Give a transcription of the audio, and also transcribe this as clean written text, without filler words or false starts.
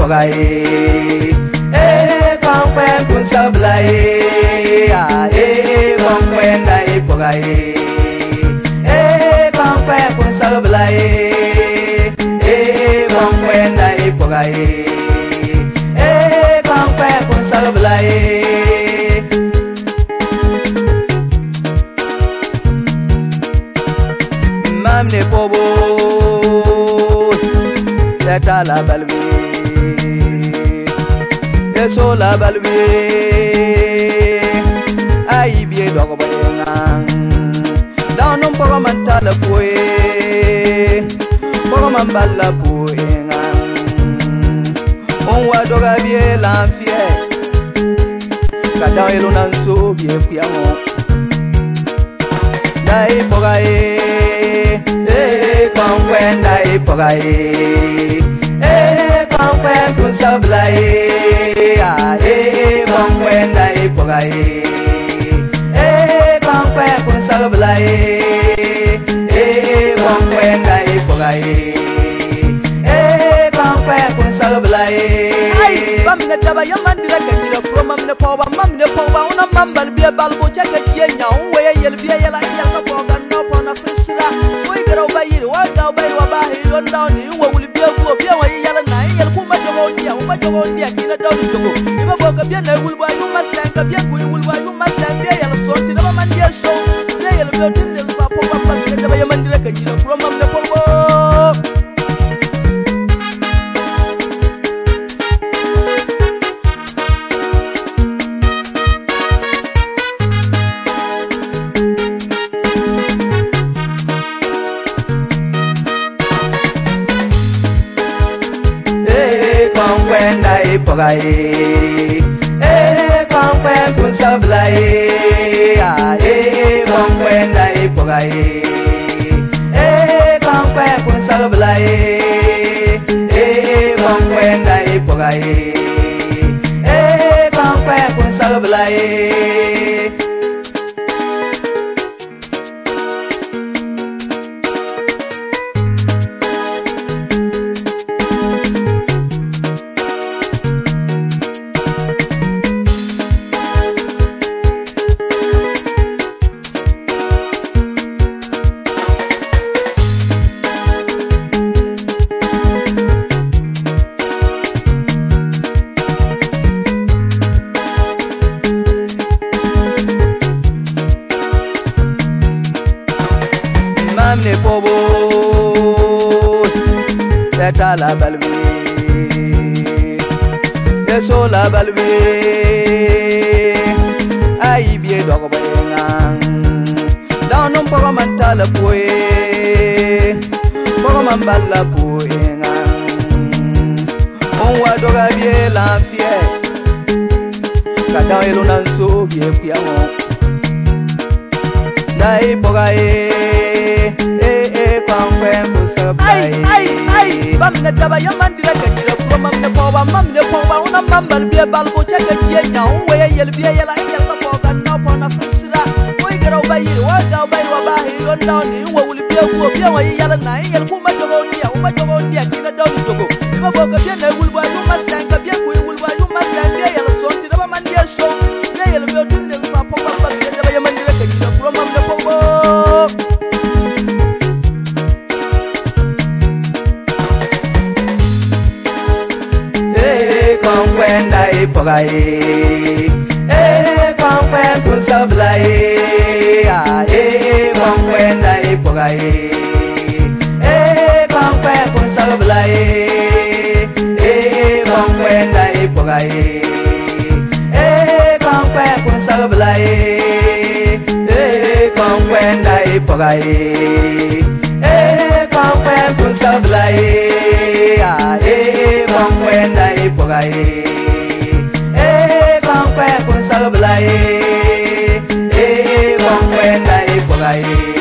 pogai pankwen kun sablai pankwen dai pogai pankwen kun sablai pankwen dai pogai pankwen kun sablai mamne pobo ta la balbi eso la balbi ai bie dogo bayangang down on pogo mantala poe pogo mamballa poengang on wa doga bie l'anfie kada elo nan so bie piamo dai pogae pankwen dai pogae pankwen kun sablai pankwen dai pogai pankwen kun sablai pankwen dai pogai pankwen kun sablai ai mamne daba yamandira kanira pro mamne poba una mambal bia balbo chaka kienya we yel bia yela yel ka poga no pona frisra we garo bayir wa ga bayir wa bahi yonda ni wo wuli bia go bia wa yela na yel kuma jogo ndia kina dawu jogo iba boga bia na wulwa yu masenga bia ku wulwa yu masenga bia yela sonti na mandia so bia yela bia tinde ba poba mamne daba yamandira kanira pro mamne poba pankwen dai pogai pankwen kun sablai pankwen dai pogai pankwen kun sablai pankwen dai pogai pankwen kun sablai mamne pobo ta la balbi eso la balbi ai bie dogo bayangang down on pogo mantala poe pogo mamballa poengang on wa doga bie l'anfie kada elo nan so bie piamo dai pogae pankwen kun sablai ai mamne daba yamandira kanira pro mamne poba una mambal bie balbo chaka kienya we yel bie yela yel ka poga no pona frisra we garo bayir wa ga bayir wa bahi yonda ni wo wuli bie go bie wa yela na yel kuma jogo ndia kina dawu jogo iba boga bie na wulwa yu masenga bie ku wulwa yu masenga yela sonti daba mandia so bie yel bie tinde ba poba ba bie daba yamandira kanira pro mamne poba pankwen dai pogai pankwen kun sablai pankwen dai pogai pankwen kun sablai pankwen dai pogai pankwen kun sablai pankwen dai pogai pankwen kun sablai pankwen dai pogai pankwen kun sablai pankwen dai pogai